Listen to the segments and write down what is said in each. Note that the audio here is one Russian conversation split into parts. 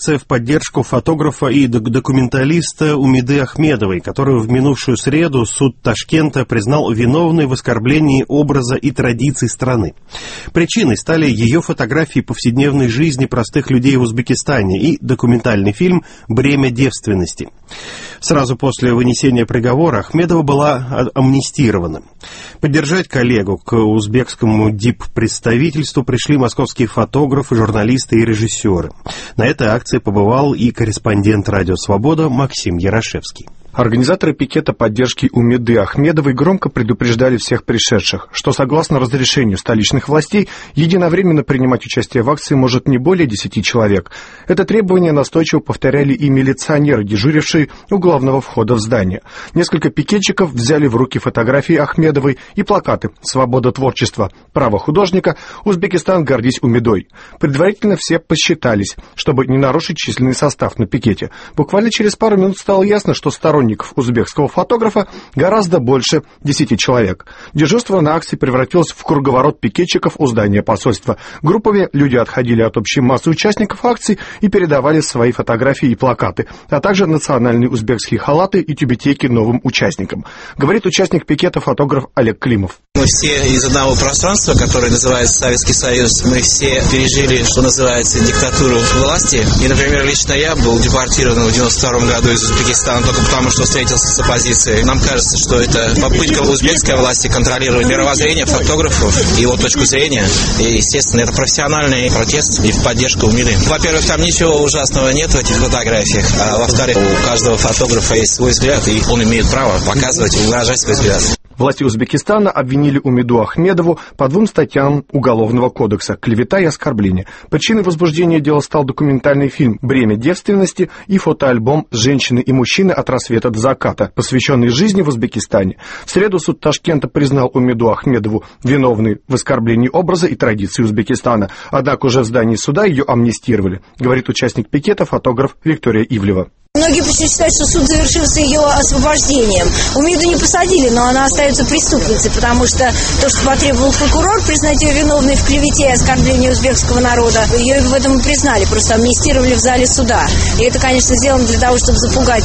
акция в поддержку фотографа и документалиста Умиды Ахмедовой, которую в минувшую среду суд Ташкента признал виновной в оскорблении образа и традиций страны. Причиной стали ее фотографии повседневной жизни простых людей в Узбекистане и документальный фильм «Бремя девственности». Сразу после вынесения приговора Ахмедова была амнистирована. Поддержать коллегу к узбекскому диппредставительству пришли московские фотографы, журналисты и режиссеры. На этой акции побывал и корреспондент «Радио Свобода» Максим Ярошевский. Организаторы пикета поддержки Умиды Ахмедовой громко предупреждали всех пришедших, что согласно разрешению столичных властей единовременно принимать участие в акции может не более 10 человек. Это требование настойчиво повторяли и милиционеры, дежурившие у главного входа в здание. Несколько пикетчиков взяли в руки фотографии Ахмедовой и плакаты «Свобода творчества», «Право художника», «Узбекистан, гордись Умидой». Предварительно все посчитались, чтобы не нарушить численный состав на пикете. Буквально через пару минут стало ясно, что сторонников узбекского фотографа гораздо больше 10 человек. Дежурство на акции превратилось в круговорот пикетчиков у здания посольства. Группами люди отходили от общей массы участников акции и передавали свои фотографии и плакаты, а также национальные узбекские халаты и тюбетейки новым участникам. Говорит участник пикета фотограф Олег Климов. Мы все из одного пространства, которое называется Советский Союз. Мы все пережили, что называется, диктатуру власти. И, например, лично я был депортирован в 92 году из Узбекистана только потому, что встретился с оппозицией. Нам кажется, что это попытка узбекской власти контролировать мировоззрение фотографов, его точку зрения. И, естественно, это профессиональный протест и в поддержку Умиды. Во-первых, там ничего ужасного нет в этих фотографиях. А во-вторых, у каждого фотографа есть свой взгляд, и он имеет право показывать и выражать свой взгляд. Власти Узбекистана обвинили Умиду Ахмедову по 2 статьям Уголовного кодекса – клевета и оскорбление. Причиной возбуждения дела стал документальный фильм «Бремя девственности» и фотоальбом «Женщины и мужчины от рассвета до заката», посвященный жизни в Узбекистане. В среду суд Ташкента признал Умиду Ахмедову виновной в оскорблении образа и традиций Узбекистана. Однако уже в здании суда ее амнистировали, говорит участник пикета фотограф Виктория Ивлева. Многие считают, что суд завершился ее освобождением. Умиду не посадили, но она остается преступницей, потому что то, что потребовал прокурор, признать ее виновной в клевете и оскорблении узбекского народа, ее в этом и признали, просто амнистировали в зале суда. И это, конечно, сделано для того, чтобы запугать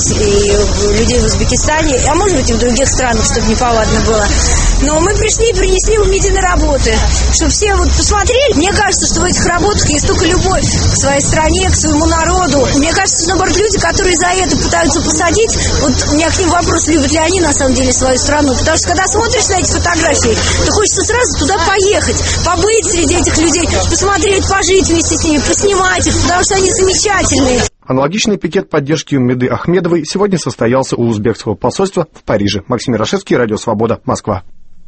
и людей в Узбекистане, а может быть и в других странах, чтобы неповадно было. Но мы пришли и принесли Умидины работы, чтобы все вот посмотрели. Мне кажется, что в этих работах есть только любовь к своей стране, к своему народу. Мне кажется, что, наоборот, люди, которые за это пытаются посадить, вот у меня к ним вопрос, любят ли они на самом деле свою страну. Потому что когда смотришь на эти фотографии, то хочется сразу туда поехать, побыть среди этих людей, посмотреть, пожить вместе с ними, поснимать их, потому что они замечательные. Аналогичный пикет поддержки Умиды Ахмедовой сегодня состоялся у узбекского посольства в Париже. Максим Ярошевский, Радио Свобода, Москва.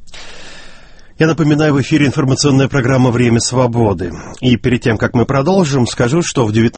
Я напоминаю, в эфире информационная программа «Время свободы». И перед тем, как мы продолжим, скажу, что в 19